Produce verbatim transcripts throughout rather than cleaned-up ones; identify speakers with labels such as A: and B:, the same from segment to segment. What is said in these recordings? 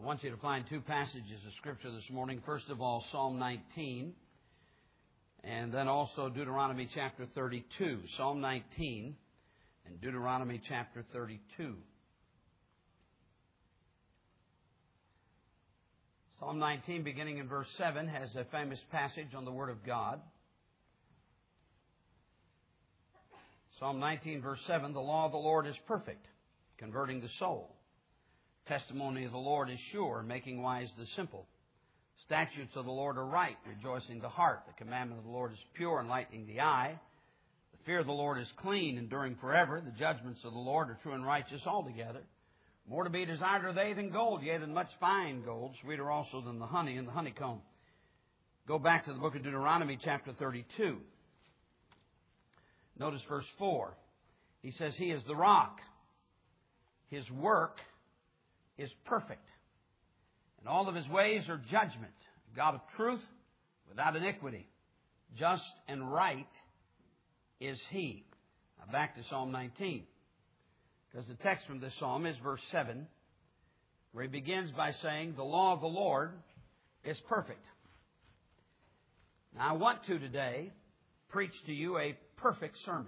A: I want you to find two passages of Scripture this morning. First of all, Psalm nineteen, and then also Deuteronomy chapter thirty-two. Psalm nineteen and Deuteronomy chapter thirty-two. Psalm nineteen, beginning in verse seven, has a famous passage on the Word of God. Psalm nineteen, verse seven, the law of the Lord is perfect, converting the soul. Testimony of the Lord is sure, making wise the simple. Statutes of the Lord are right, rejoicing the heart. The commandment of the Lord is pure, enlightening the eye. The fear of the Lord is clean, enduring forever. The judgments of the Lord are true and righteous altogether. More to be desired are they than gold, yea, than much fine gold, sweeter also than the honey and the honeycomb. Go back to the book of Deuteronomy, chapter thirty-two. Notice verse four. He says, He is the rock. His work is perfect. And all of His ways are judgment. God of truth, without iniquity. Just and right is He. Now back to Psalm nineteen. Because the text from this psalm is verse seven, where he begins by saying, the law of the Lord is perfect. Now I want to today preach to you a perfect sermon.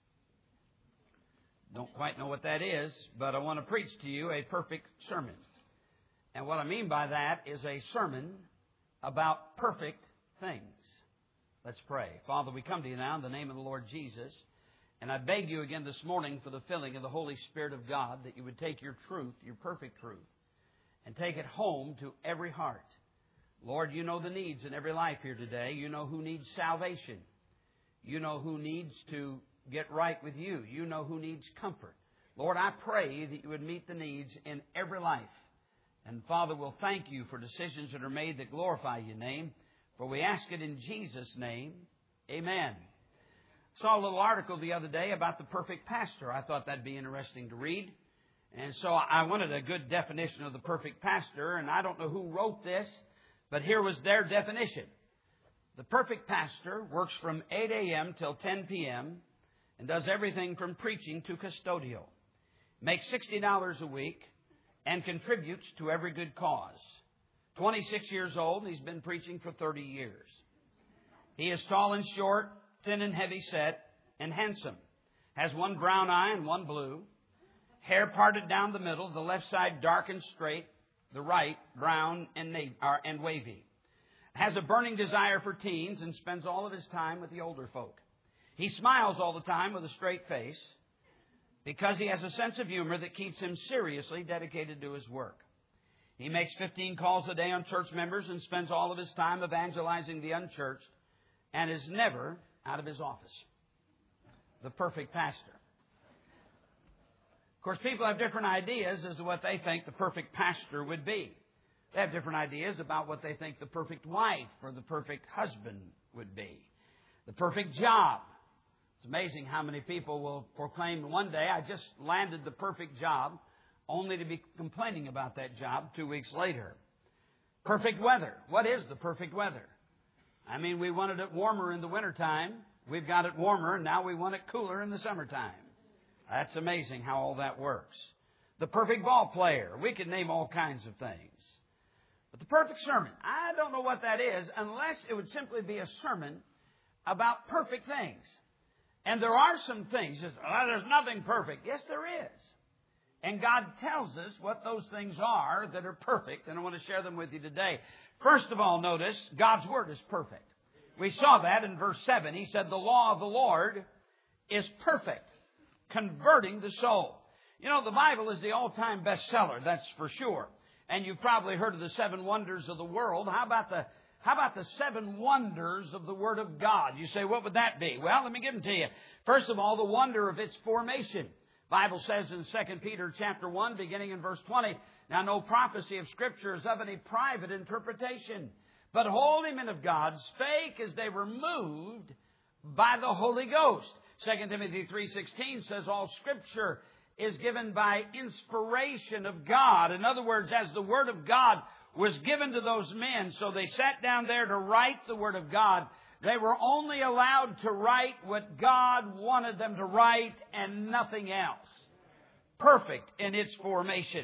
A: Don't quite know what that is, but I want to preach to you a perfect sermon. And what I mean by that is a sermon about perfect things. Let's pray. Father, we come to you now in the name of the Lord Jesus. And I beg you again this morning for the filling of the Holy Spirit of God, that you would take your truth, your perfect truth, and take it home to every heart. Lord, you know the needs in every life here today. You know who needs salvation. You know who needs to get right with you. You know who needs comfort. Lord, I pray that you would meet the needs in every life. And Father, we'll thank you for decisions that are made that glorify your name. For we ask it in Jesus' name. Amen. Saw a little article the other day about the perfect pastor. I thought that'd be interesting to read. And so I wanted a good definition of the perfect pastor. And I don't know who wrote this, but here was their definition. The perfect pastor works from eight a.m. till ten p.m. and does everything from preaching to custodial. Makes sixty dollars a week and contributes to every good cause. twenty-six years old, he's been preaching for thirty years. He is tall and short, thin and heavy set, and handsome. Has one brown eye and one blue. Hair parted down the middle, the left side dark and straight, the right brown and, na- uh, and wavy. Has a burning desire for teens and spends all of his time with the older folk. He smiles all the time with a straight face because he has a sense of humor that keeps him seriously dedicated to his work. He makes fifteen calls a day on church members and spends all of his time evangelizing the unchurched and is never out of his office. The perfect pastor. Of course, people have different ideas as to what they think the perfect pastor would be. They have different ideas about what they think the perfect wife or the perfect husband would be. The perfect job. It's amazing how many people will proclaim one day, I just landed the perfect job, only to be complaining about that job two weeks later. Perfect weather. What is the perfect weather? I mean, we wanted it warmer in the wintertime. We've got it warmer, and now we want it cooler in the summertime. That's amazing how all that works. The perfect ball player. We could name all kinds of things. But the perfect sermon, I don't know what that is unless it would simply be a sermon about perfect things. And there are some things. Just, oh, there's nothing perfect. Yes, there is. And God tells us what those things are that are perfect, and I want to share them with you today. First of all, notice, God's Word is perfect. We saw that in verse seven. He said, the law of the Lord is perfect, converting the soul. You know, the Bible is the all-time bestseller, that's for sure. And you've probably heard of the seven wonders of the world. How about the How about the seven wonders of the Word of God? You say, what would that be? Well, let me give them to you. First of all, the wonder of its formation. The Bible says in Second Peter chapter one, beginning in verse twenty, now no prophecy of Scripture is of any private interpretation, but holy men of God spake as they were moved by the Holy Ghost. Second Timothy three sixteen says all Scripture is given by inspiration of God. In other words, as the Word of God was given to those men, so they sat down there to write the Word of God. They were only allowed to write what God wanted them to write and nothing else. Perfect in its formation.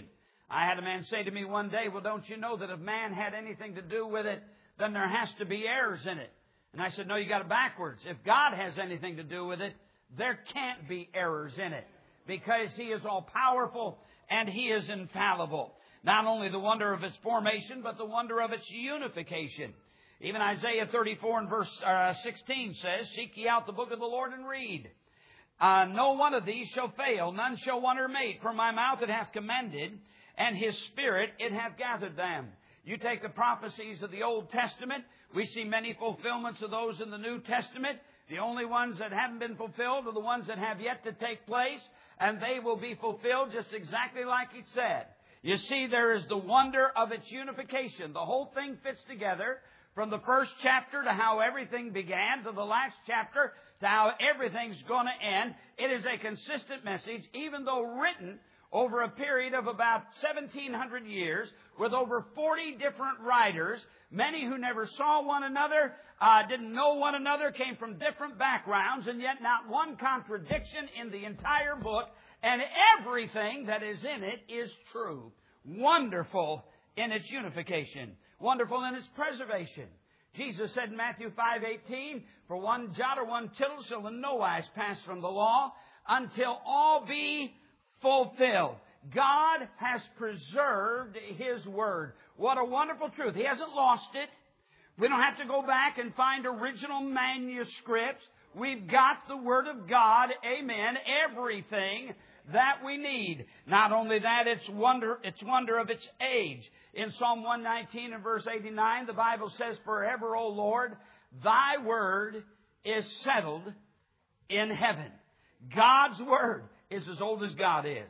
A: I had a man say to me one day, well, don't you know that if man had anything to do with it, then there has to be errors in it? And I said, no, you got it backwards. If God has anything to do with it, there can't be errors in it, because He is all-powerful and He is infallible. Not only the wonder of its formation, but the wonder of its unification. Even Isaiah thirty-four and verse uh, sixteen says, seek ye out the book of the Lord and read. Uh, no one of these shall fail, none shall wonder mate. For my mouth it hath commanded, and His Spirit it hath gathered them. You take the prophecies of the Old Testament, we see many fulfillments of those in the New Testament. The only ones that haven't been fulfilled are the ones that have yet to take place, and they will be fulfilled just exactly like He said. You see, there is the wonder of its unification. The whole thing fits together from the first chapter to how everything began to the last chapter to how everything's going to end. It is a consistent message, even though written over a period of about seventeen hundred years with over forty different writers, many who never saw one another, uh, didn't know one another, came from different backgrounds, and yet not one contradiction in the entire book, and everything that is in it is true. Wonderful in its unification. Wonderful in its preservation. Jesus said in Matthew five eighteen, for one jot or one tittle shall in no wise pass from the law until all be fulfilled. God has preserved His Word. What a wonderful truth. He hasn't lost it. We don't have to go back and find original manuscripts. We've got the Word of God. Amen. Everything that we need. Not only that, it's wonder, it's wonder of its age. In Psalm one nineteen and verse eighty-nine, the Bible says, forever, O Lord, Thy Word is settled in heaven. God's Word is as old as God is.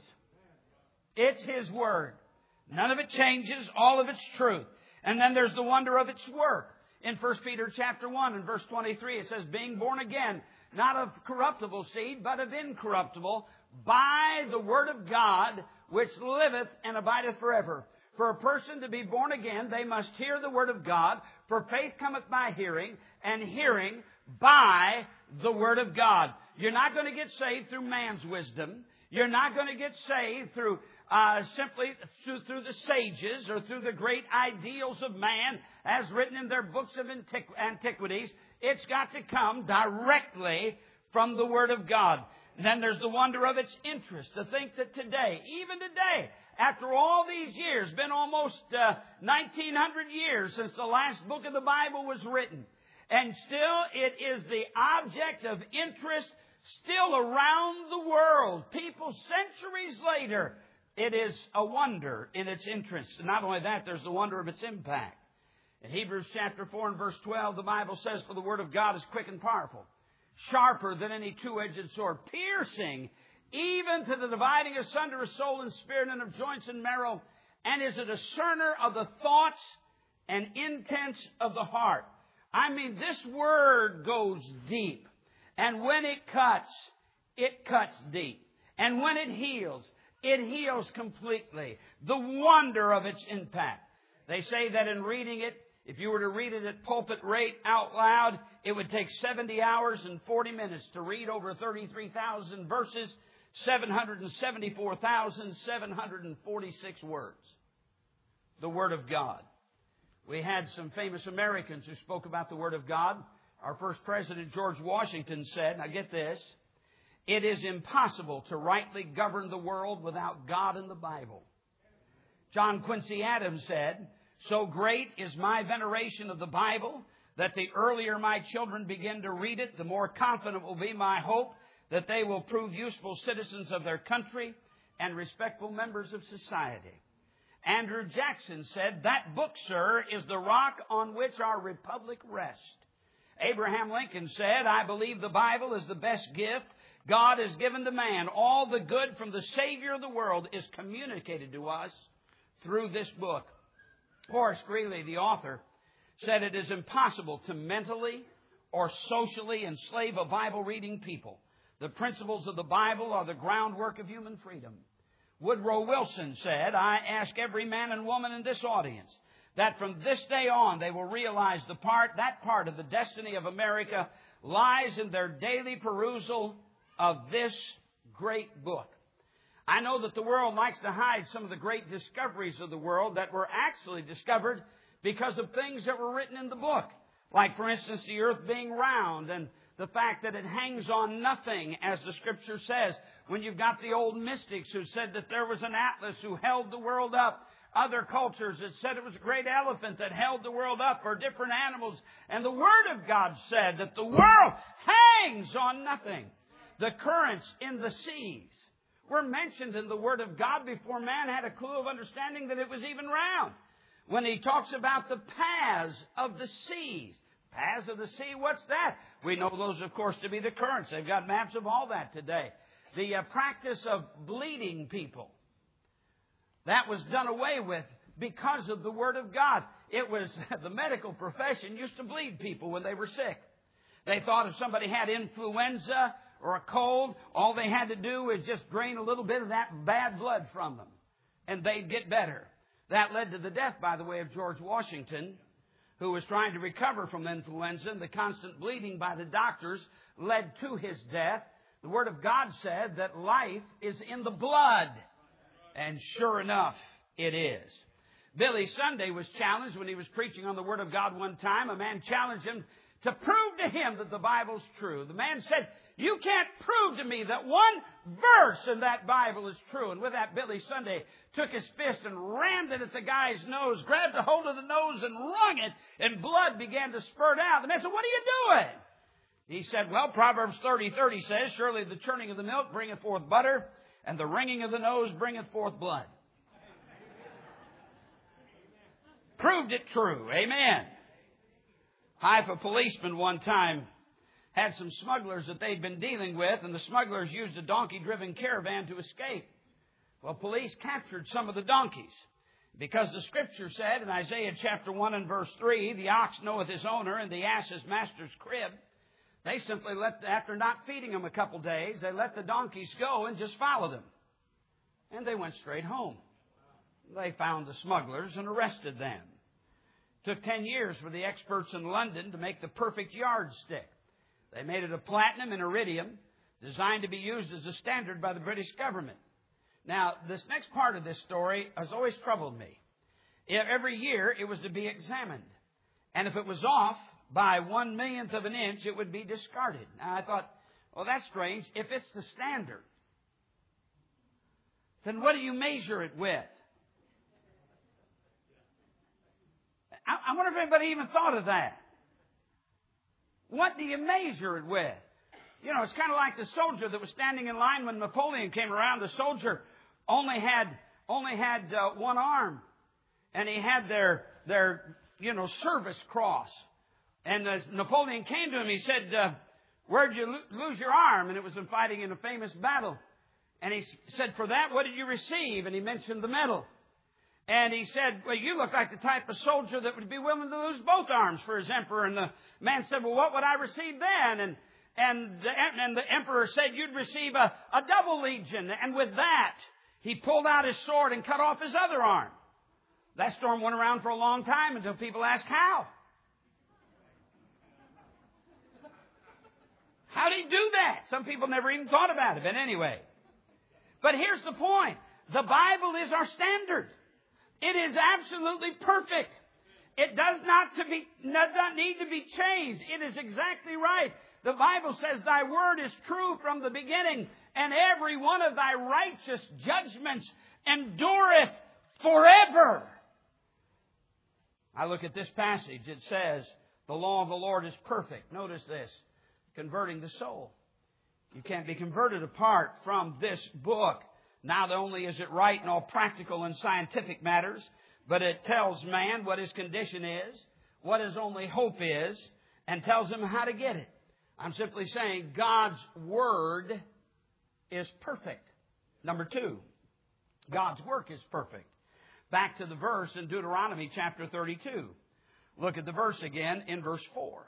A: It's His Word. None of it changes. All of it's truth. And then there's the wonder of its work. In First Peter chapter one and verse twenty-three, it says, being born again, not of corruptible seed, but of incorruptible, by the Word of God, which liveth and abideth forever. For a person to be born again, they must hear the Word of God. For faith cometh by hearing, and hearing by the Word of God. You're not going to get saved through man's wisdom. You're not going to get saved through uh, simply through, through the sages or through the great ideals of man as written in their books of antiqu- antiquities. It's got to come directly from the Word of God. And then there's the wonder of its interest. To think that today, even today, after all these years, been almost uh, nineteen hundred years since the last book of the Bible was written, and still it is the object of interest still around the world. People centuries later, it is a wonder in its interest. And not only that, there's the wonder of its impact. In Hebrews chapter four and verse twelve, the Bible says, for the Word of God is quick and powerful, sharper than any two-edged sword, piercing even to the dividing asunder of soul and spirit and of joints and marrow, and is a discerner of the thoughts and intents of the heart. I mean, this Word goes deep. And when it cuts, it cuts deep. And when it heals, it heals completely. The wonder of its impact. They say that in reading it, if you were to read it at pulpit rate out loud, it would take seventy hours and forty minutes to read over thirty-three thousand verses, seven hundred seventy-four thousand seven hundred forty-six words. The Word of God. We had some famous Americans who spoke about the Word of God. Our first president, George Washington, said, now get this, it is impossible to rightly govern the world without God and the Bible. John Quincy Adams said, so great is my veneration of the Bible that the earlier my children begin to read it, the more confident will be my hope that they will prove useful citizens of their country and respectful members of society. Andrew Jackson said, that book, sir, is the rock on which our republic rests. Abraham Lincoln said, I believe the Bible is the best gift God has given to man. All the good from the Savior of the world is communicated to us through this book. Horace Greeley, the author, said it is impossible to mentally or socially enslave a Bible-reading people. The principles of the Bible are the groundwork of human freedom. Woodrow Wilson said, I ask every man and woman in this audience that from this day on they will realize the part, that part of the destiny of America lies in their daily perusal of this great book. I know that the world likes to hide some of the great discoveries of the world that were actually discovered because of things that were written in the book. Like, for instance, the earth being round and the fact that it hangs on nothing, as the Scripture says. When you've got the old mystics who said that there was an Atlas who held the world up, other cultures that said it was a great elephant that held the world up, or different animals. And the Word of God said that the world hangs on nothing. The currents in the seas were mentioned in the Word of God before man had a clue of understanding that it was even round. When He talks about the paths of the seas. Paths of the sea, what's that? We know those, of course, to be the currents. They've got maps of all that today. The uh, practice of bleeding people. That was done away with because of the Word of God. It was, the medical profession used to bleed people when they were sick. They thought if somebody had influenza or a cold, all they had to do was just drain a little bit of that bad blood from them, and they'd get better. That led to the death, by the way, of George Washington, who was trying to recover from influenza, and the constant bleeding by the doctors led to his death. The Word of God said that life is in the blood. And sure enough, it is. Billy Sunday was challenged when he was preaching on the Word of God one time. A man challenged him to prove to him that the Bible's true. The man said, "You can't prove to me that one verse in that Bible is true." And with that, Billy Sunday took his fist and rammed it at the guy's nose, grabbed a hold of the nose and wrung it, and blood began to spurt out. The man said, "What are you doing?" He said, "Well, Proverbs thirty thirty says, surely the churning of the milk bringeth forth butter, and the wringing of the nose bringeth forth blood." Proved it true. Amen. Haifa policeman one time had some smugglers that they'd been dealing with, and the smugglers used a donkey-driven caravan to escape. Well, police captured some of the donkeys because the Scripture said in Isaiah chapter one and verse three, "The ox knoweth his owner, and the ass his master's crib." They simply let, after not feeding them a couple days, they let the donkeys go and just followed them. And they went straight home. They found the smugglers and arrested them. It took ten years for the experts in London to make the perfect yardstick. They made it of platinum and iridium, designed to be used as a standard by the British government. Now, this next part of this story has always troubled me. Every year it was to be examined. And if it was off by one millionth of an inch, it would be discarded. Now, I thought, well, that's strange. If it's the standard, then what do you measure it with? I, I wonder if anybody even thought of that. What do you measure it with? You know, it's kind of like the soldier that was standing in line when Napoleon came around. The soldier only had only had uh, one arm, and he had their their you know service cross. And as Napoleon came to him, he said, uh, "Where'd you lo- lose your arm?" And it was in fighting in a famous battle. And he said, "For that, what did you receive?" And he mentioned the medal. And he said, "Well, you look like the type of soldier that would be willing to lose both arms for his emperor." And the man said, "Well, what would I receive then?" And and the, and the emperor said, "You'd receive a, a double legion." And with that, he pulled out his sword and cut off his other arm. That storm went around for a long time until people asked, how? How did he do that? Some people never even thought about it. But anyway. But here's the point. The Bible is our standard. It is absolutely perfect. It does not, to be, does not need to be changed. It is exactly right. The Bible says, "Thy word is true from the beginning, and every one of thy righteous judgments endureth forever." I look at this passage. It says, "The law of the Lord is perfect." Notice this. Converting the soul. You can't be converted apart from this book. Not only is it right in all practical and scientific matters, but it tells man what his condition is, what his only hope is, and tells him how to get it. I'm simply saying God's Word is perfect. Number two, God's work is perfect. Back to the verse in Deuteronomy chapter thirty-two. Look at the verse again in verse four.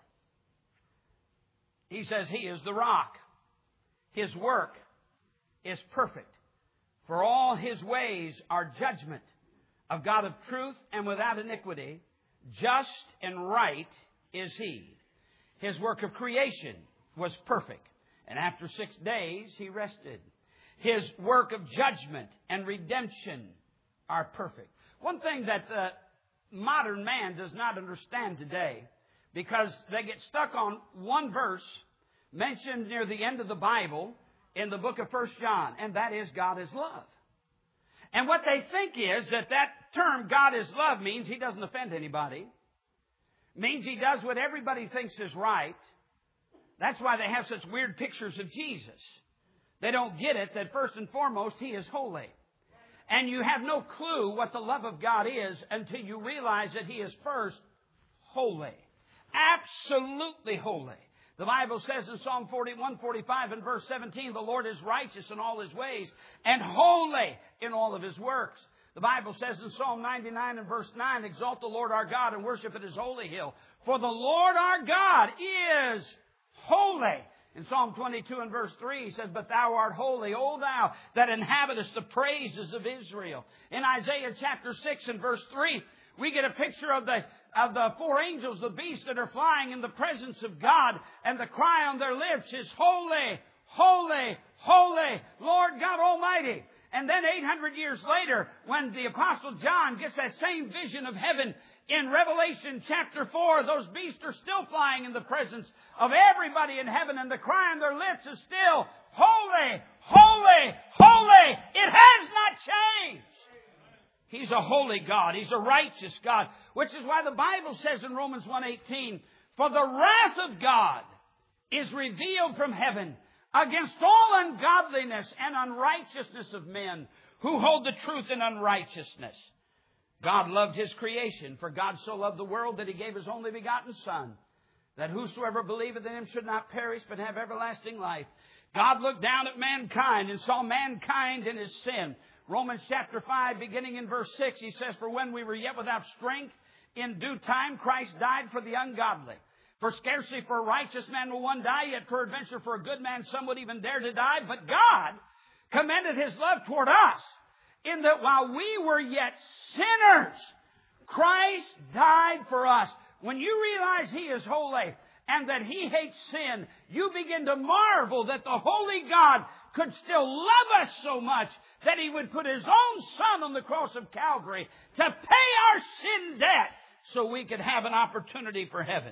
A: He says, "He is the rock. His work is perfect. For all His ways are judgment, of God of truth and without iniquity. Just and right is He. His work of creation was perfect. And after six days He rested. His work of judgment and redemption are perfect. One thing that uh, modern man does not understand today, because they get stuck on one verse mentioned near the end of the Bible in the book of First John, and that is God is love. And what they think is that that term, God is love, means He doesn't offend anybody. Means He does what everybody thinks is right. That's why they have such weird pictures of Jesus. They don't get it that first and foremost, He is holy. And you have no clue what the love of God is until you realize that He is first holy. Absolutely holy. The Bible says in Psalm forty-one, forty-five and verse seventeen, the Lord is righteous in all His ways and holy in all of His works. The Bible says in Psalm ninety-nine and verse nine, exalt the Lord our God and worship at His holy hill. For the Lord our God is holy. In Psalm twenty-two and verse three, He says, but thou art holy, O thou that inhabitest the praises of Israel. In Isaiah chapter six and verse three, we get a picture of the of the four angels, the beasts that are flying in the presence of God, and the cry on their lips is, holy, holy, holy, Lord God Almighty. And then eight hundred years later, when the Apostle John gets that same vision of heaven in Revelation chapter four, those beasts are still flying in the presence of everybody in heaven, and the cry on their lips is still, holy, holy, holy. It has not changed. He's a holy God. He's a righteous God. Which is why the Bible says in Romans one eighteen, for the wrath of God is revealed from heaven against all ungodliness and unrighteousness of men who hold the truth in unrighteousness. God loved His creation, for God so loved the world that He gave His only begotten Son, that whosoever believeth in Him should not perish but have everlasting life. God looked down at mankind and saw mankind in his sin. Romans chapter five, beginning in verse six, He says, for when we were yet without strength, in due time Christ died for the ungodly. For scarcely for a righteous man will one die, yet peradventure for a good man some would even dare to die. But God commended His love toward us, in that while we were yet sinners, Christ died for us. When you realize He is holy and that He hates sin, you begin to marvel that the holy God could still love us so much that He would put His own Son on the cross of Calvary to pay our sin debt so we could have an opportunity for heaven.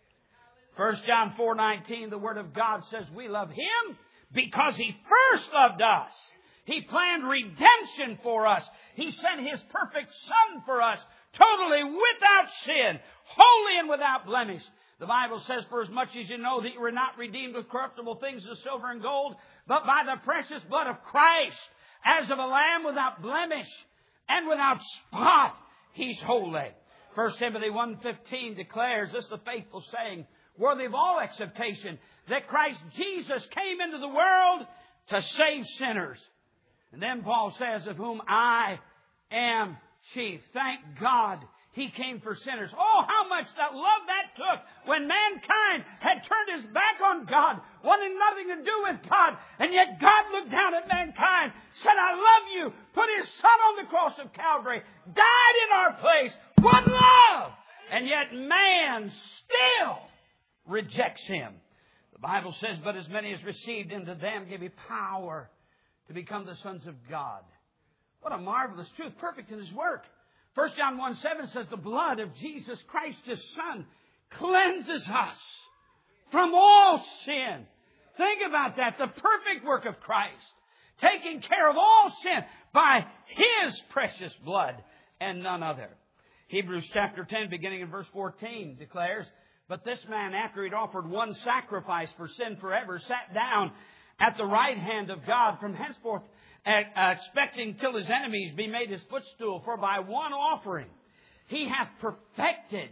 A: First John four nineteen, the Word of God says we love Him because He first loved us. He planned redemption for us. He sent His perfect Son for us, totally without sin, holy and without blemish. The Bible says, for as much as you know that you were not redeemed with corruptible things as silver and gold, but by the precious blood of Christ, as of a lamb without blemish and without spot, He's holy. First Timothy one fifteen declares, this is a faithful saying, worthy of all acceptation, that Christ Jesus came into the world to save sinners. And then Paul says, of whom I am chief. Thank God He came for sinners. Oh, how much that love that took when mankind had turned his back on God, wanting nothing to do with God. And yet God looked down at mankind, said, I love you, put His Son on the cross of Calvary, died in our place. What love! And yet man still rejects Him. The Bible says, but as many as received Him, to them gave He power to become the sons of God. What a marvelous truth, perfect in His work. First John one seven says, the blood of Jesus Christ, His Son, cleanses us from all sin. Think about that. The perfect work of Christ, taking care of all sin by His precious blood and none other. Hebrews chapter ten, beginning in verse fourteen, declares, but this man, after he'd offered one sacrifice for sin forever, sat down at the right hand of God, from henceforth uh, expecting till His enemies be made His footstool. For by one offering He hath perfected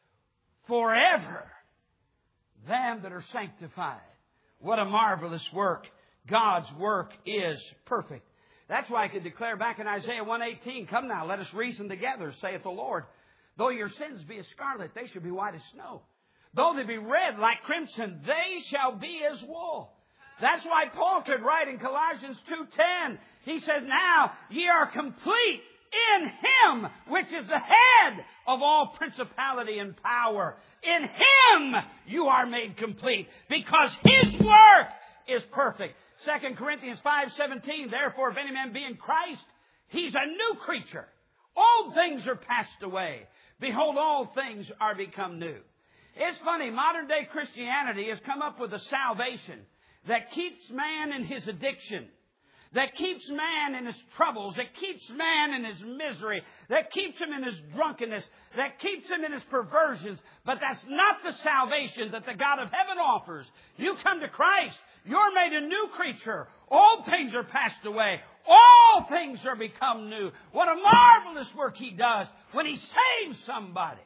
A: forever them that are sanctified. What a marvelous work. God's work is perfect. That's why I could declare back in Isaiah one eighteen, come now, let us reason together, saith the Lord. Though your sins be as scarlet, they shall be white as snow. Though they be red like crimson, they shall be as wool. That's why Paul could write in Colossians two ten. He says, now ye are complete in Him, which is the head of all principality and power. In Him you are made complete, because His work is perfect. Second Corinthians five seventeen, therefore if any man be in Christ, he's a new creature. Old things are passed away. Behold, all things are become new. It's funny, modern day Christianity has come up with a salvation that keeps man in his addiction, that keeps man in his troubles, that keeps man in his misery, that keeps him in his drunkenness, that keeps him in his perversions. But that's not the salvation that the God of heaven offers. You come to Christ, you're made a new creature. All things are passed away. All things are become new. What a marvelous work He does when He saves somebody.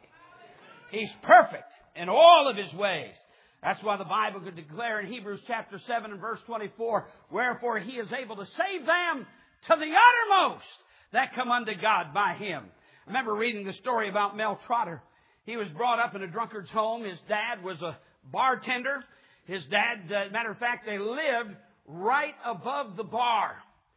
A: He's perfect in all of His ways. That's why the Bible could declare in Hebrews chapter seven and verse twenty-four, wherefore He is able to save them to the uttermost that come unto God by Him. I remember reading the story about Mel Trotter. He was brought up in a drunkard's home. His dad was a bartender. His dad, uh, matter of fact, they lived right above the bar.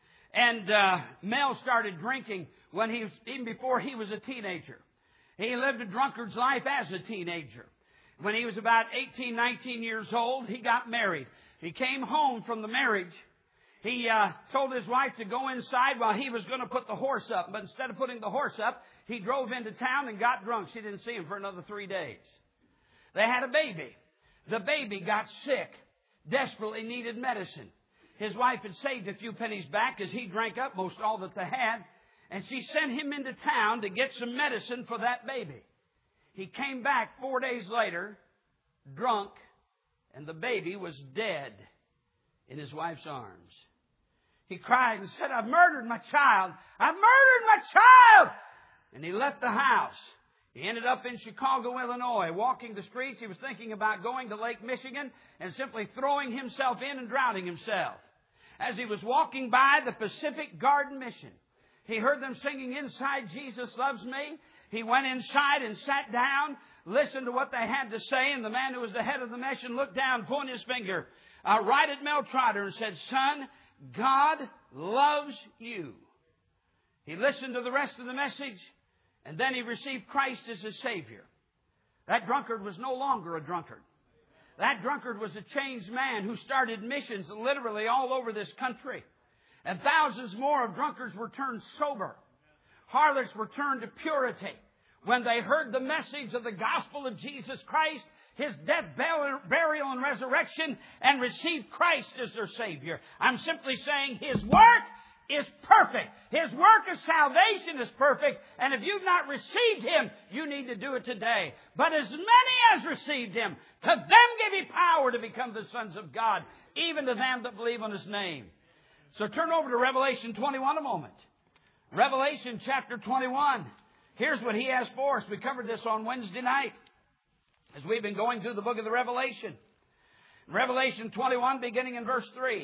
A: And uh, Mel started drinking when he was, even before he was a teenager. He lived a drunkard's life as a teenager. When he was about eighteen, nineteen years old, he got married. He came home from the marriage. He uh, told his wife to go inside while he was going to put the horse up. But instead of putting the horse up, he drove into town and got drunk. She didn't see him for another three days. They had a baby. The baby got sick, desperately needed medicine. His wife had saved a few pennies back as he drank up most all that they had. And she sent him into town to get some medicine for that baby. He came back four days later, drunk, and the baby was dead in his wife's arms. He cried and said, I've murdered my child. I've murdered my child. And he left the house. He ended up in Chicago, Illinois, walking the streets. He was thinking about going to Lake Michigan and simply throwing himself in and drowning himself. As he was walking by the Pacific Garden Mission, he heard them singing, Inside Jesus Loves Me. He went inside and sat down, listened to what they had to say, and the man who was the head of the mission looked down, pointed his finger uh, right at Mel Trotter and said, Son, God loves you. He listened to the rest of the message, and then he received Christ as his Savior. That drunkard was no longer a drunkard. That drunkard was a changed man who started missions literally all over this country. And thousands more of drunkards were turned sober. Harlots were turned to purity when they heard the message of the gospel of Jesus Christ, His death, burial, and resurrection, and received Christ as their Savior. I'm simply saying His work is perfect. His work of salvation is perfect. And if you've not received Him, you need to do it today. But as many as received Him, to them give He power to become the sons of God, even to them that believe on His name. So turn over to Revelation twenty-one a moment. Revelation chapter twenty-one. Here's what He has for us. We covered this on Wednesday night as we've been going through the book of the Revelation. Revelation twenty-one, beginning in verse three.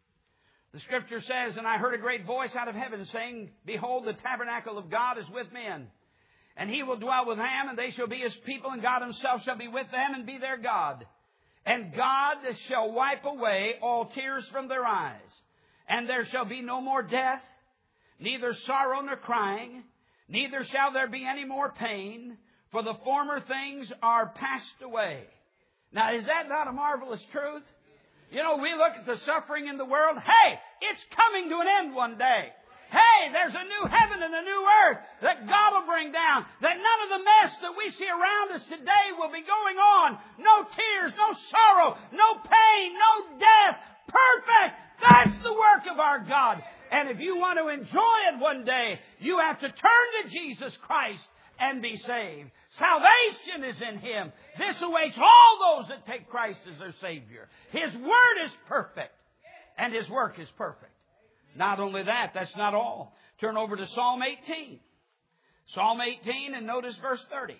A: The Scripture says, And I heard a great voice out of heaven saying, Behold, the tabernacle of God is with men. And He will dwell with them, and they shall be His people, and God Himself shall be with them and be their God. And God shall wipe away all tears from their eyes. And there shall be no more death, neither sorrow nor crying, neither shall there be any more pain, for the former things are passed away. Now, is that not a marvelous truth? You know, we look at the suffering in the world. Hey, it's coming to an end one day. Hey, there's a new heaven and a new earth that God will bring down. That none of the mess that we see around us today will be going on. No tears, no sorrow, no pain, no death. Perfect. That's the work of our God. And if you want to enjoy it one day, you have to turn to Jesus Christ and be saved. Salvation is in Him. This awaits all those that take Christ as their Savior. His Word is perfect, and His work is perfect. Not only that, that's not all. Turn over to Psalm eighteen. Psalm eighteen, and notice verse thirty.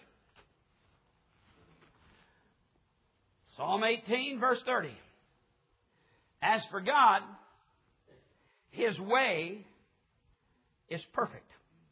A: Psalm eighteen, verse thirty. As for God, His way is perfect.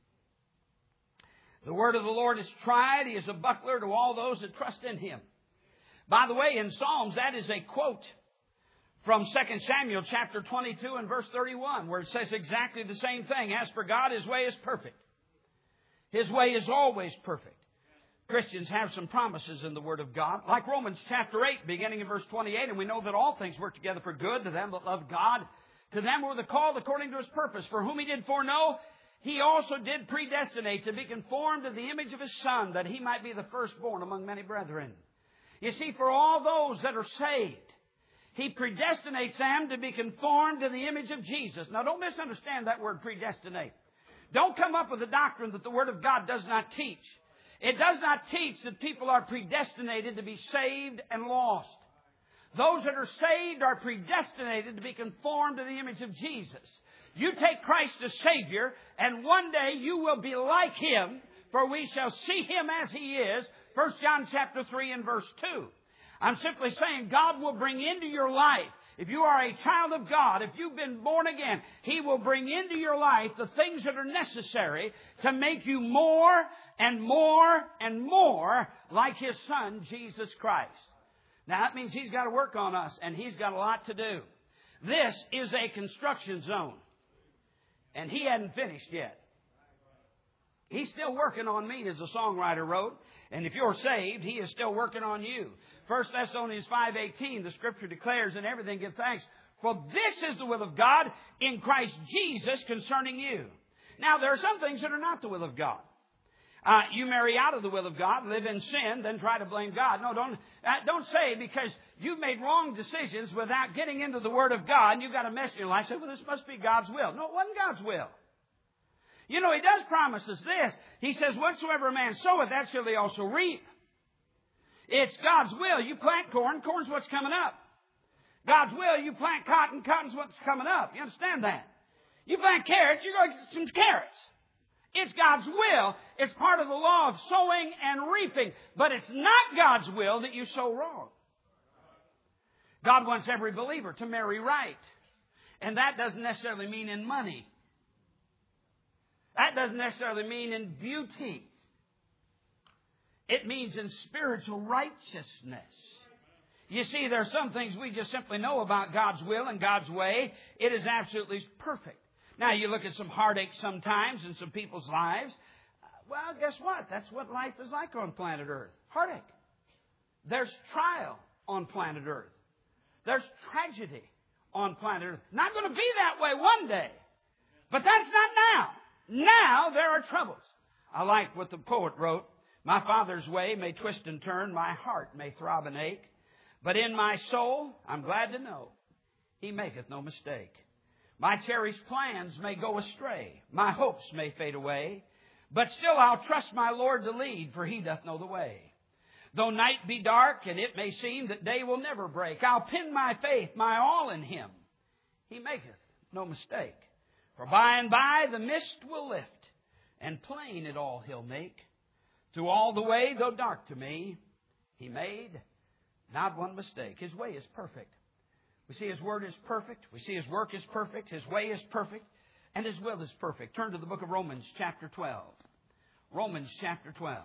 A: The word of the Lord is tried. He is a buckler to all those that trust in Him. By the way, in Psalms, that is a quote from Second Samuel chapter twenty-two and verse thirty-one, where it says exactly the same thing. As for God, His way is perfect. His way is always perfect. Christians have some promises in the Word of God, like Romans chapter eight, beginning in verse twenty-eight, and we know that all things work together for good to them that love God, to them who are the called according to His purpose, for whom He did foreknow, He also did predestinate to be conformed to the image of His Son, that He might be the firstborn among many brethren. You see, for all those that are saved, He predestinates them to be conformed to the image of Jesus. Now, don't misunderstand that word predestinate. Don't come up with a doctrine that the Word of God does not teach. It does not teach that people are predestinated to be saved and lost. Those that are saved are predestinated to be conformed to the image of Jesus. You take Christ as Savior, and one day you will be like Him, for we shall see Him as He is. First John chapter three and verse two. I'm simply saying God will bring into your life, if you are a child of God, if you've been born again, He will bring into your life the things that are necessary to make you more and more and more like His Son, Jesus Christ. Now that means He's got to work on us, and He's got a lot to do. This is a construction zone, and He hadn't finished yet. He's still working on me, as the songwriter wrote. And if you're saved, He is still working on you. First Thessalonians five eighteen, the Scripture declares, "In everything give thanks, for this is the will of God in Christ Jesus concerning you." Now, there are some things that are not the will of God. Uh, you marry out of the will of God, live in sin, then try to blame God. No, don't uh, don't say because you've made wrong decisions without getting into the Word of God, and you've got a mess in your life. Say, well, this must be God's will. No, it wasn't God's will. You know, He does promise us this. He says, whatsoever a man soweth, that shall he also reap. It's God's will. You plant corn, corn's what's coming up. God's will, you plant cotton, cotton's what's coming up. You understand that? You plant carrots, you're going to get some carrots. It's God's will. It's part of the law of sowing and reaping. But it's not God's will that you sow wrong. God wants every believer to marry right. And that doesn't necessarily mean in money. That doesn't necessarily mean in beauty. It means in spiritual righteousness. You see, there are some things we just simply know about God's will and God's way. It is absolutely perfect. Now, you look at some heartache sometimes in some people's lives. Well, guess what? That's what life is like on planet Earth. Heartache. There's trial on planet Earth. There's tragedy on planet Earth. Not going to be that way one day. But that's not now. Now there are troubles. I like what the poet wrote. My Father's way may twist and turn. My heart may throb and ache. But in my soul, I'm glad to know, He maketh no mistake. My cherished plans may go astray. My hopes may fade away. But still I'll trust my Lord to lead, for He doth know the way. Though night be dark, and it may seem that day will never break, I'll pin my faith, my all in Him. He maketh no mistake. For by and by the mist will lift, and plain it all He'll make. Through all the way, though dark to me, He made not one mistake. His way is perfect. We see His word is perfect. We see His work is perfect. His way is perfect. And His will is perfect. Turn to the book of Romans chapter twelve. Romans chapter twelve.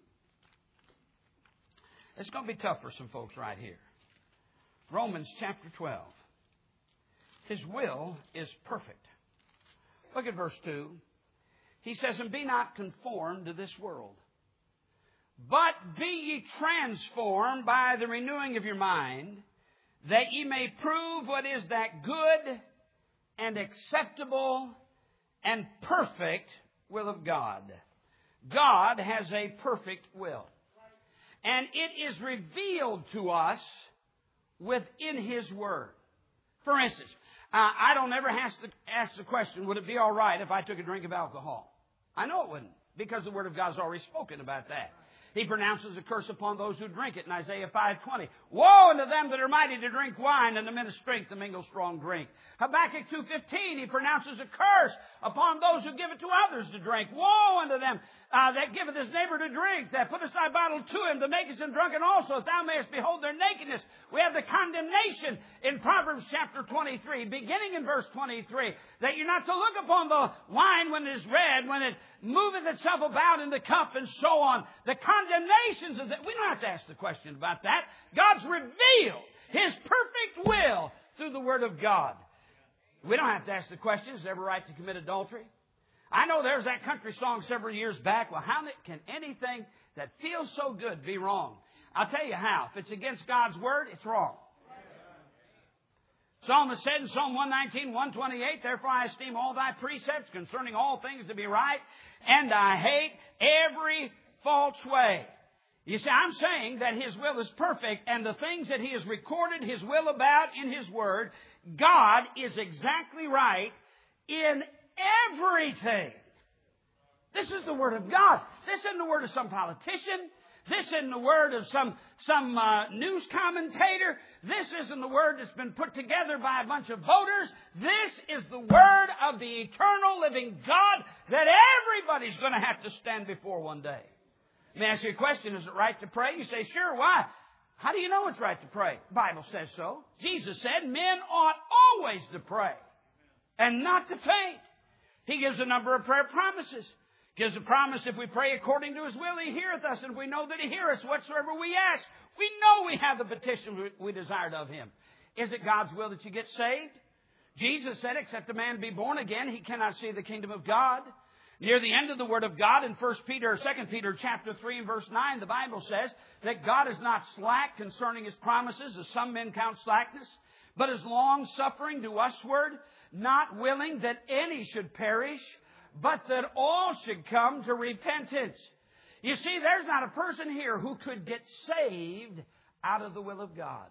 A: It's going to be tough for some folks right here. Romans chapter twelve. His will is perfect. Look at verse two. He says, and be not conformed to this world, but be ye transformed by the renewing of your mind, that ye may prove what is that good and acceptable and perfect will of God. God has a perfect will. And it is revealed to us within His Word. For instance, uh, I don't ever have to ask the question, would it be all right if I took a drink of alcohol? I know it wouldn't, because the Word of God has already spoken about that. He pronounces a curse upon those who drink it in Isaiah five twenty. Woe unto them that are mighty to drink wine, and the men of strength to mingle strong drink. Habakkuk two fifteen, he pronounces a curse upon those who give it to others to drink. Woe unto them uh, that giveth his neighbor to drink, that puttest thy bottle to him, to make him drunken also, that thou mayest behold their nakedness. We have the condemnation in Proverbs chapter twenty-three, beginning in verse twenty-three, that you're not to look upon the wine when it is red, when it moveth itself about in the cup, and so on. The condemnations of that. We don't have to ask the question about that. God's revealed His perfect will through the Word of God. We don't have to ask the question, is it ever right to commit adultery? I know there's that country song several years back. Well, how can anything that feels so good be wrong? I'll tell you how. If it's against God's Word, it's wrong. Psalmist said in Psalm one nineteen, one twenty-eight, therefore I esteem all thy precepts concerning all things to be right, and I hate every false way. You see, I'm saying that His will is perfect, and the things that He has recorded His will about in His Word, God is exactly right in everything. This is the Word of God. This isn't the word of some politician. This isn't the word of some, some uh, news commentator. This isn't the word that's been put together by a bunch of voters. This is the word of the eternal living God that everybody's going to have to stand before one day. Let me ask you a question. Is it right to pray? You say, sure, why? How do you know it's right to pray? The Bible says so. Jesus said men ought always to pray and not to faint. He gives a number of prayer promises. Gives a promise if we pray according to His will, He heareth us. And we know that He heareth us whatsoever we ask. We know we have the petition we desired of Him. Is it God's will that you get saved? Jesus said, except a man be born again, he cannot see the kingdom of God. Near the end of the Word of God in First Peter or Second Peter chapter three and verse nine, the Bible says that God is not slack concerning His promises, as some men count slackness, but is long-suffering to usward, not willing that any should perish, but that all should come to repentance. You see, there's not a person here who could get saved out of the will of God.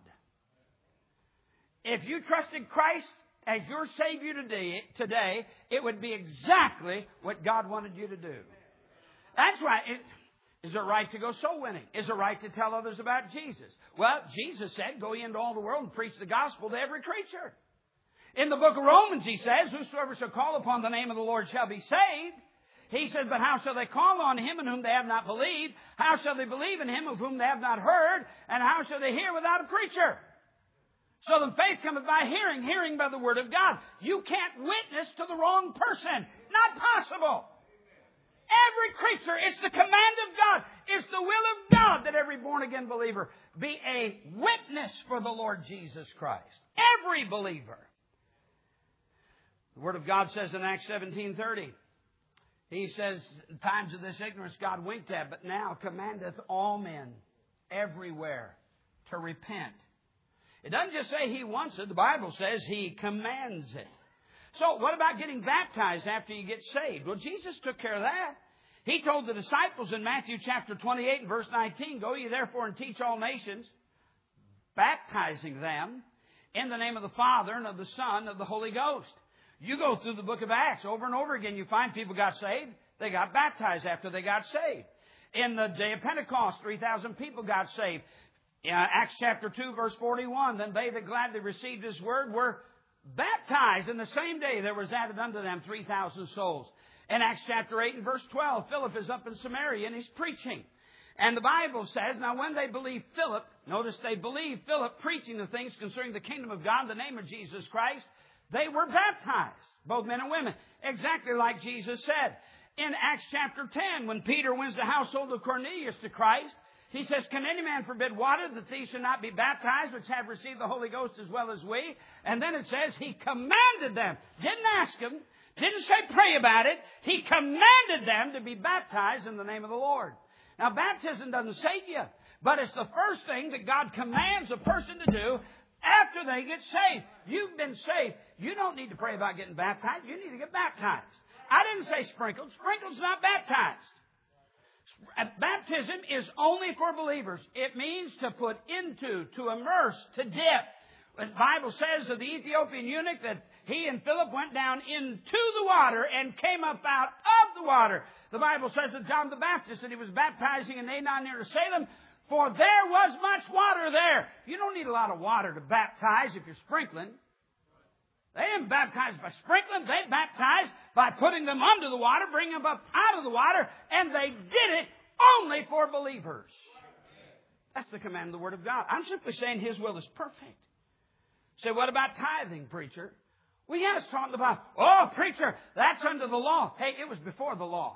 A: If you trusted Christ as your Savior today, today, it would be exactly what God wanted you to do. That's right. It, is it right to go soul winning? Is it right to tell others about Jesus? Well, Jesus said, go ye into all the world and preach the gospel to every creature. In the book of Romans, He says, whosoever shall call upon the name of the Lord shall be saved. He says, but how shall they call on Him in whom they have not believed? How shall they believe in Him of whom they have not heard? And how shall they hear without a preacher? So the faith cometh by hearing, hearing by the Word of God. You can't witness to the wrong person. Not possible. Every creature, it's the command of God. It's the will of God that every born-again believer be a witness for the Lord Jesus Christ. Every believer. The Word of God says in Acts seventeen thirty, He says, times of this ignorance God winked at, but now commandeth all men everywhere to repent. It doesn't just say He wants it. The Bible says He commands it. So what about getting baptized after you get saved? Well, Jesus took care of that. He told the disciples in Matthew chapter twenty-eight and verse nineteen, go ye therefore and teach all nations, baptizing them in the name of the Father and of the Son and of the Holy Ghost. You go through the book of Acts over and over again, you find people got saved. They got baptized after they got saved. In the day of Pentecost, three thousand people got saved. In Acts chapter two, verse forty-one, then they that gladly received His word were baptized. In the same day there was added unto them three thousand souls. In Acts chapter eight and verse twelve, Philip is up in Samaria and he's preaching. And the Bible says, now when they believed Philip, notice they believed Philip preaching the things concerning the kingdom of God in the name of Jesus Christ, they were baptized, both men and women, exactly like Jesus said. In Acts chapter ten, when Peter wins the household of Cornelius to Christ, he says, can any man forbid water that these should not be baptized, which have received the Holy Ghost as well as we? And then it says, He commanded them. Didn't ask them. Didn't say pray about it. He commanded them to be baptized in the name of the Lord. Now, baptism doesn't save you, but it's the first thing that God commands a person to do after they get saved. You've been saved. You don't need to pray about getting baptized. You need to get baptized. I didn't say sprinkled. Sprinkled's not baptized. Baptism is only for believers. It means to put into, to immerse, to dip. The Bible says of the Ethiopian eunuch that he and Philip went down into the water and came up out of the water. The Bible says of John the Baptist that he was baptizing in Aenon near Salem, for there was much water there. You don't need a lot of water to baptize if you're sprinkling. They didn't baptize by sprinkling. They baptized by putting them under the water, bringing them up out of the water, and they did it only for believers. That's the command of the Word of God. I'm simply saying His will is perfect. Say, what about tithing, preacher? Well, yes, talking about, oh, preacher, that's under the law. Hey, it was before the law.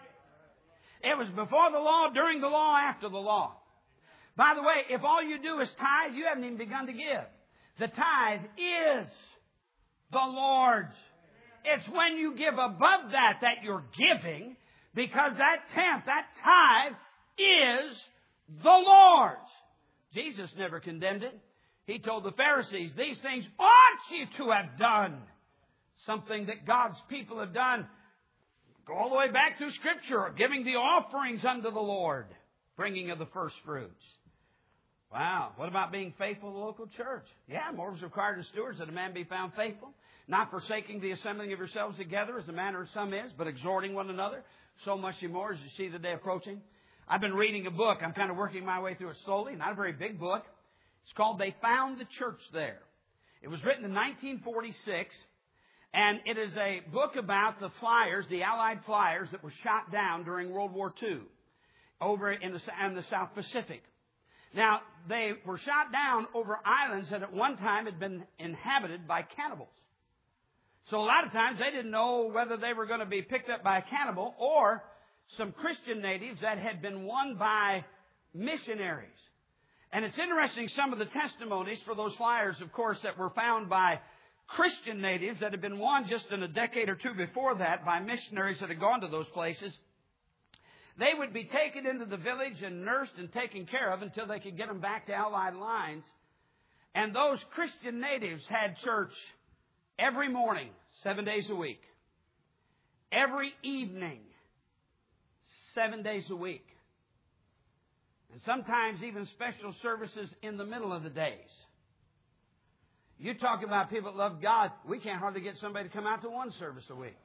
A: It was before the law, during the law, after the law. By the way, if all you do is tithe, you haven't even begun to give. The tithe is the Lord's. it's when you give above that that you're giving, because that tenth, that tithe is the Lord's. Jesus never condemned it. He told the Pharisees, these things ought you to have done. Something that God's people have done. Go all the way back through Scripture, giving the offerings unto the Lord, bringing of the first fruits. Wow. What about being faithful to the local church? Yeah, more is required of stewards that a man be found faithful, not forsaking the assembling of yourselves together, as the manner of some is, but exhorting one another, so much the more as you see the day approaching. I've been reading a book. I'm kind of working my way through it slowly. Not a very big book. It's called They Found the Church There. It was written in nineteen forty-six, and it is a book about the flyers, the Allied flyers that were shot down during World War Two over in the, in the South Pacific. Now, they were shot down over islands that at one time had been inhabited by cannibals. So a lot of times they didn't know whether they were going to be picked up by a cannibal or some Christian natives that had been won by missionaries. And it's interesting, some of the testimonies for those flyers, of course, that were found by Christian natives that had been won just in a decade or two before that by missionaries that had gone to those places. They would be taken into the village and nursed and taken care of until they could get them back to Allied lines. And those Christian natives had church every morning, seven days a week. Every evening, seven days a week. And sometimes even special services in the middle of the days. You talk about people that love God, we can't hardly get somebody to come out to one service a week.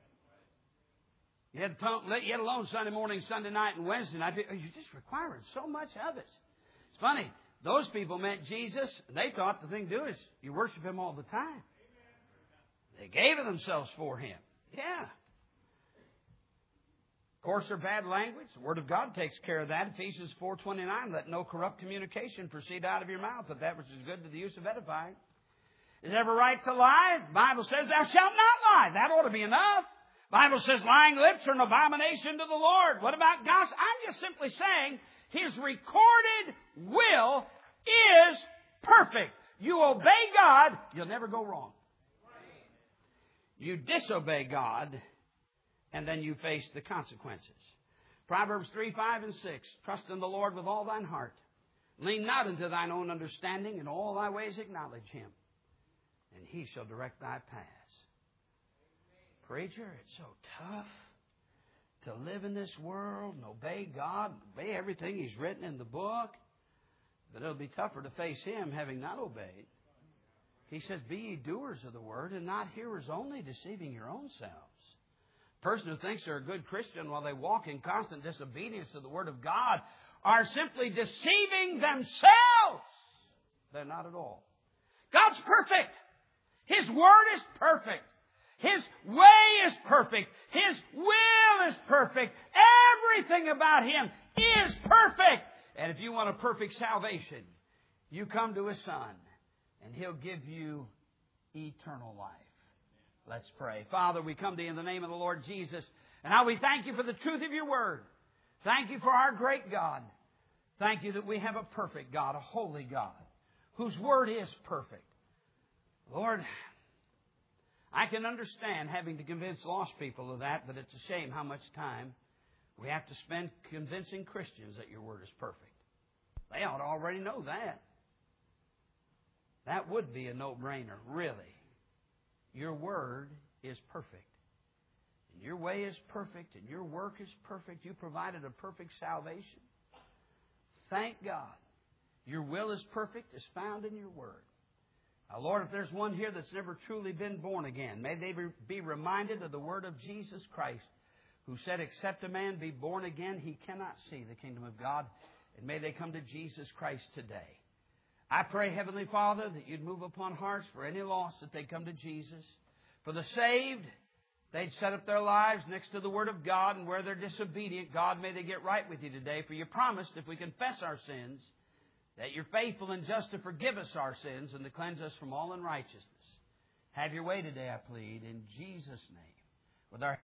A: Yet alone Sunday morning, Sunday night, and Wednesday night. You're just requiring so much of us. It's funny. Those people met Jesus. And they thought the thing to do is you worship Him all the time. They gave of themselves for Him. Yeah. Coarse or bad language, the Word of God takes care of that. Ephesians four twenty-nine, let no corrupt communication proceed out of your mouth, but that which is good to the use of edifying. Is it ever right to lie? The Bible says, thou shalt not lie. That ought to be enough. The Bible says lying lips are an abomination to the Lord. What about gossip? I'm just simply saying His recorded will is perfect. You obey God, you'll never go wrong. You disobey God, and then you face the consequences. Proverbs three, five, and six. Trust in the Lord with all thine heart. Lean not into thine own understanding. In all thy ways acknowledge Him, and He shall direct thy paths. Preacher, it's so tough to live in this world and obey God, obey everything He's written in the book. But it'll be tougher to face Him having not obeyed. He says, be ye doers of the word and not hearers only, deceiving your own selves. A person who thinks they're a good Christian while they walk in constant disobedience to the Word of God are simply deceiving themselves. They're not at all. God's perfect. His Word is perfect. His way is perfect. His will is perfect. Everything about Him is perfect. And if you want a perfect salvation, you come to His Son, and He'll give you eternal life. Let's pray. Father, we come to you in the name of the Lord Jesus. And now we thank you for the truth of your word. Thank you for our great God. Thank you that we have a perfect God, a holy God, whose word is perfect. Lord, I can understand having to convince lost people of that, but it's a shame how much time we have to spend convincing Christians that your word is perfect. They ought to already know that. That would be a no-brainer, really. Your word is perfect. And your way is perfect, and your work is perfect. You provided a perfect salvation. Thank God. Your will is perfect, is found in your word. Now, Lord, if there's one here that's never truly been born again, may they be reminded of the word of Jesus Christ, who said, except a man be born again, he cannot see the kingdom of God. And may they come to Jesus Christ today. I pray, Heavenly Father, that you'd move upon hearts for any lost that they come to Jesus. For the saved, they'd set up their lives next to the Word of God, and where they're disobedient, God, may they get right with you today. For you promised, if we confess our sins, that you're faithful and just to forgive us our sins and to cleanse us from all unrighteousness. Have your way today, I plead, in Jesus' name. With our